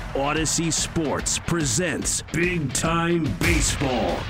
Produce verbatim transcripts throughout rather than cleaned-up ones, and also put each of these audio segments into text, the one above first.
Odyssey Sports presents Big Time Baseball.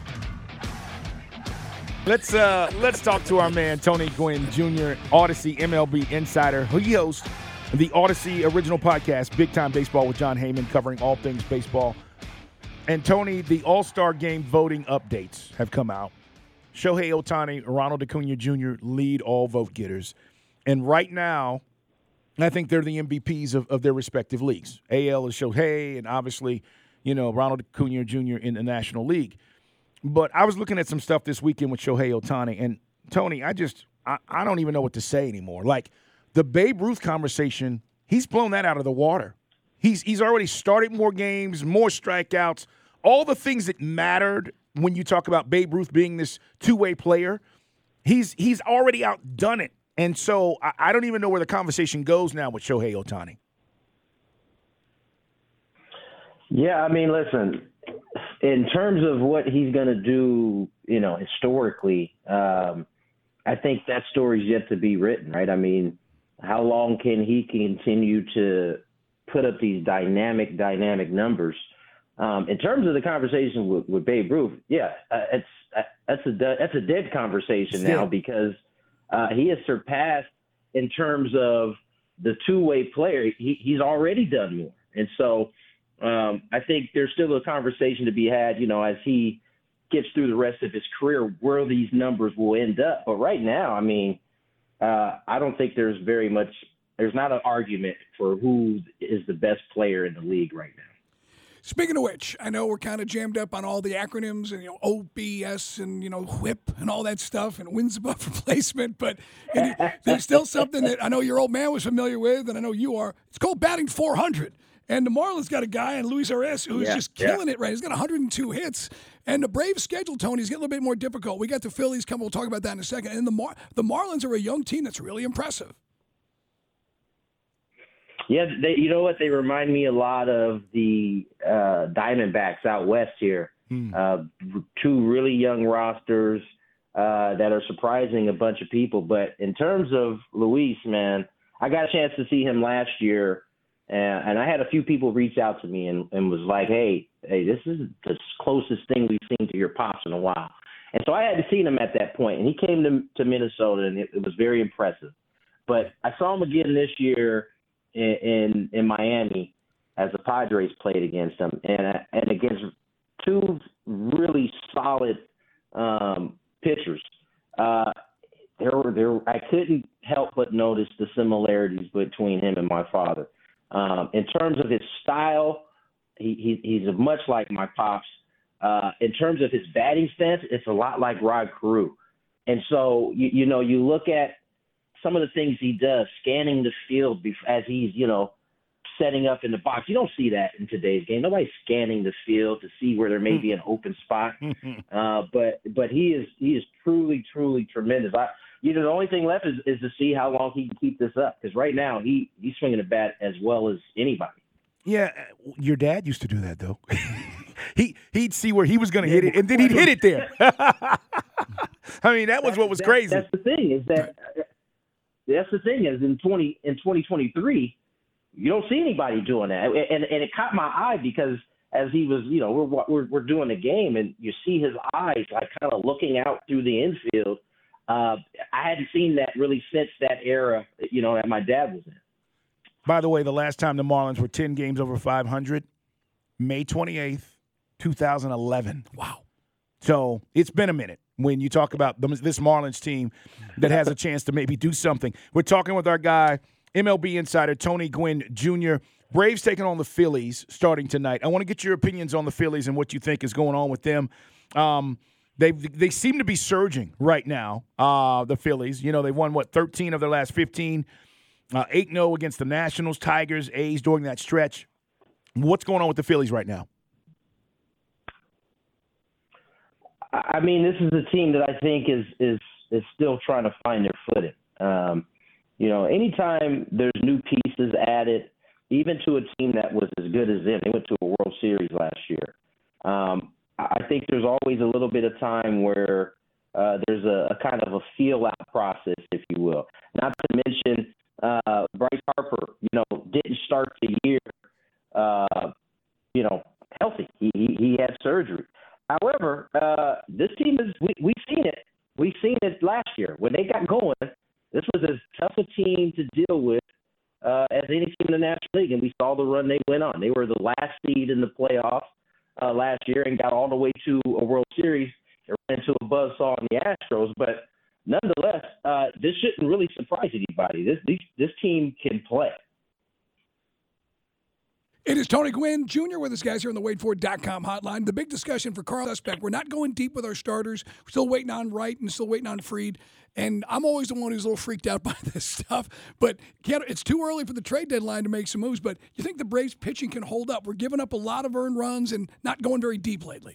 Let's uh, let's talk to our man Tony Gwynn Junior, Odyssey M L B insider. He hosts the Odyssey original podcast, Big Time Baseball with John Heyman, covering all things baseball. And Tony, the All-Star Game voting updates have come out. Shohei Ohtani, Ronald Acuna Junior lead all vote getters. And right now, I think they're the M V Ps of, of their respective leagues. A L is Shohei, and obviously, you know, Ronald Acuna Junior in the National League. But I was looking at some stuff this weekend with Shohei Ohtani, and Tony, I just, I, I don't even know what to say anymore. Like, the Babe Ruth conversation, he's blown that out of the water. He's he's already started more games, more strikeouts, all the things that mattered when you talk about Babe Ruth being this two-way player. He's he's already outdone it. And so I, I don't even know where the conversation goes now with Shohei Ohtani. Yeah, I mean, listen, in terms of what he's going to do, you know, historically, um, I think that story's yet to be written, right? I mean, how long can he continue to put up these dynamic, dynamic numbers? Um, in terms of the conversation with, with Babe Ruth, yeah, uh, it's uh, that's a that's a dead conversation now because uh, he has surpassed in terms of the two-way player. He, he's already done more, and so um, I think there's still a conversation to be had. You know, as he gets through the rest of his career, where these numbers will end up. But right now, I mean, uh, I don't think there's very much. There's not an argument for who is the best player in the league right now. Speaking of which, I know we're kind of jammed up on all the acronyms and, you know, O B S and, you know, whip and all that stuff and wins above replacement, but and there's still something that I know your old man was familiar with, and I know you are. It's called batting four hundred. And the Marlins got a guy in Luis Arias who's yeah, just killing yeah. it, right? He's got one hundred two hits. And the Braves' schedule, Tony, is getting a little bit more difficult. We got the Phillies coming. We'll talk about that in a second. And the Mar- the Marlins are a young team that's really impressive. Yeah, they, you know what? They remind me a lot of the uh, Diamondbacks out west here. Hmm. Uh, two really young rosters uh, that are surprising a bunch of people. But in terms of Luis, man, I got a chance to see him last year, and, and I had a few people reach out to me and, and was like, hey, hey, this is the closest thing we've seen to your pops in a while. And so I hadn't seen him at that point, and he came to, to Minnesota, and it, it was very impressive. But I saw him again this year in, in in Miami as the Padres played against them, and and against two really solid um, pitchers. Uh, there were there I couldn't help but notice the similarities between him and my father. Um, in terms of his style, he, he he's much like my pops. Uh, in terms of his batting stance, it's a lot like Rod Carew. And so you you know you look at some of the things he does, scanning the field as he's, you know, setting up in the box. You don't see that in today's game. Nobody's scanning the field to see where there may be an open spot. Uh, but but he is he is truly, truly tremendous. I, you know, the only thing left is, is to see how long he can keep this up. Because right now he, he's swinging the bat as well as anybody. Yeah, your dad used to do that, though. he, he'd see where he was going to hit it, and then he'd hit it there. I mean, that was that's, what was that, crazy. That's the thing is that – That's the thing is in twenty in twenty twenty-three, you don't see anybody doing that, and and it caught my eye because as he was, you know, we're we're, we're doing the game, and you see his eyes like kind of looking out through the infield. Uh, I hadn't seen that really since that era, you know, that my dad was in. By the way, the last time the Marlins were ten games over five hundred, May twenty-eighth, twenty eleven. Wow. So it's been a minute. When you talk about this Marlins team that has a chance to maybe do something. We're talking with our guy, M L B insider Tony Gwynn Junior Braves taking on the Phillies starting tonight. I want to get your opinions on the Phillies and what you think is going on with them. Um, they they seem to be surging right now, uh, the Phillies. You know, they won, what, thirteen of their last fifteen, uh, eight and oh against the Nationals, Tigers, A's during that stretch. What's going on with the Phillies right now? I mean, this is a team that I think is is is still trying to find their footing. Um, you know, anytime there's new pieces added, even to a team that was as good as them, they went to a World Series last year. Um, I think there's always a little bit of time where uh, there's a, a kind of a feel-out process, if you will. Not to mention uh, Bryce Harper, you know, didn't start the year uh, as any team in the National League, and we saw the run they went on. They were the last seed in the playoffs uh, last year and got all the way to a World Series and ran into a buzzsaw in the Astros. But nonetheless, uh, this shouldn't really surprise anybody. This, this this team can play. It is Tony Gwynn Junior with us, guys, here on the Wade Ford dot com hotline. The big discussion for Carl Suspect. We're not going deep with our starters. We're still waiting on Wright and still waiting on Fried. And I'm always the one who's a little freaked out by this stuff. But can't, it's too early for the trade deadline to make some moves. But you think the Braves pitching can hold up? We're giving up a lot of earned runs and not going very deep lately.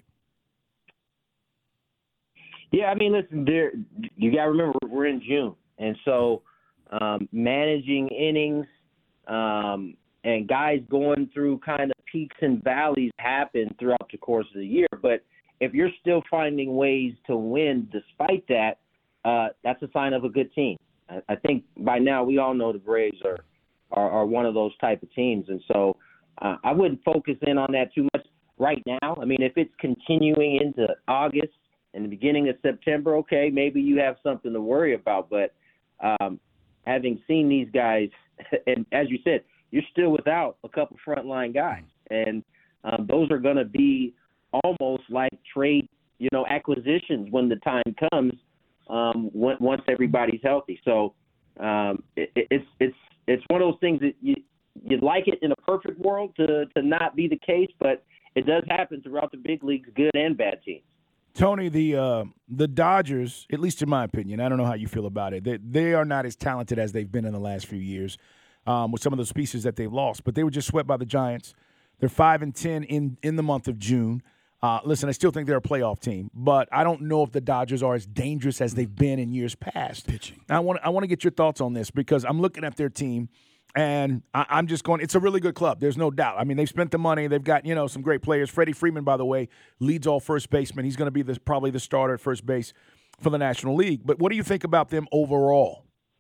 Yeah, I mean, listen, there, you got to remember we're in June. And so um, managing innings um, – and guys going through kind of peaks and valleys happen throughout the course of the year. But if you're still finding ways to win despite that, uh, that's a sign of a good team. I, I think by now we all know the Braves are, are, are one of those type of teams. And so uh, I wouldn't focus in on that too much right now. I mean, if it's continuing into August and the beginning of September, okay, maybe you have something to worry about. But um, having seen these guys, and as you said, you're still without a couple frontline guys. And um, those are going to be almost like trade, you know, acquisitions when the time comes, um, when, once everybody's healthy. So um, it, it's it's it's one of those things that you, you'd like it in a perfect world to, to not be the case, but it does happen throughout the big leagues, good and bad teams. Tony, the uh, the Dodgers, at least in my opinion, I don't know how you feel about it, they, they are not as talented as they've been in the last few years. Um, with some of those pieces that they've lost. But they were just swept by the Giants. They're five and ten in, in the month of June. Uh, listen, I still think they're a playoff team, but I don't know if the Dodgers are as dangerous as they've been in years past. Pitching. I want I want to get your thoughts on this because I'm looking at their team, and I, I'm just going, it's a really good club. There's no doubt. I mean, they've spent the money. They've got, you know, some great players. Freddie Freeman, by the way, leads all first basemen. He's going to be the, probably the starter at first base for the National League. But what do you think about them overall?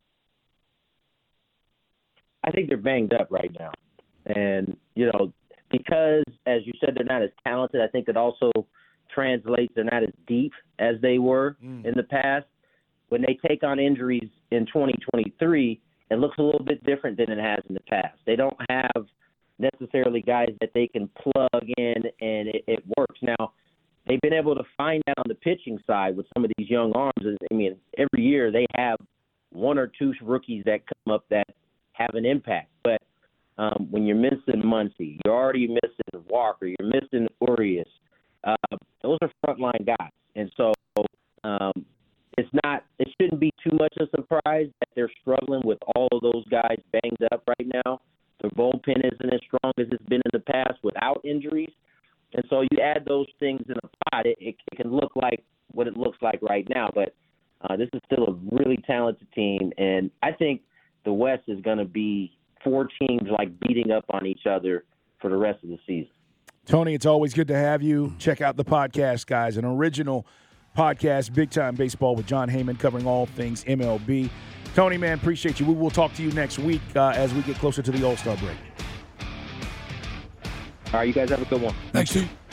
I think they're banged up right now. And, you know, because, as you said, they're not as talented, I think it also translates they're not as deep as they were mm. in the past. When they take on injuries in twenty twenty-three, it looks a little bit different than it has in the past. They don't have necessarily guys that they can plug in and it, it works. Now, they've been able to find that on the pitching side with some of these young arms. I mean, every year they have one or two rookies that come up that have an impact. But um, when you're missing Muncy, you're already missing Walker, you're missing Urias. Uh, those are frontline guys. And so um, it's not, it shouldn't be too much of a surprise that they're struggling with all of those guys banged up right now. Their bullpen isn't as strong as it's been in the past without injuries. And so you add those things in a pot, it, it, it can look like what it looks like right now. But uh, this is still a really talented team. And I think the West is going to be four teams like beating up on each other for the rest of the season. Tony, it's always good to have you. Check out the podcast, guys. An original podcast, Big Time Baseball with Jon Heyman, covering all things M L B. Tony, man, appreciate you. We will talk to you next week uh, as we get closer to the All-Star break. All right, you guys have a good one. Thanks, Steve.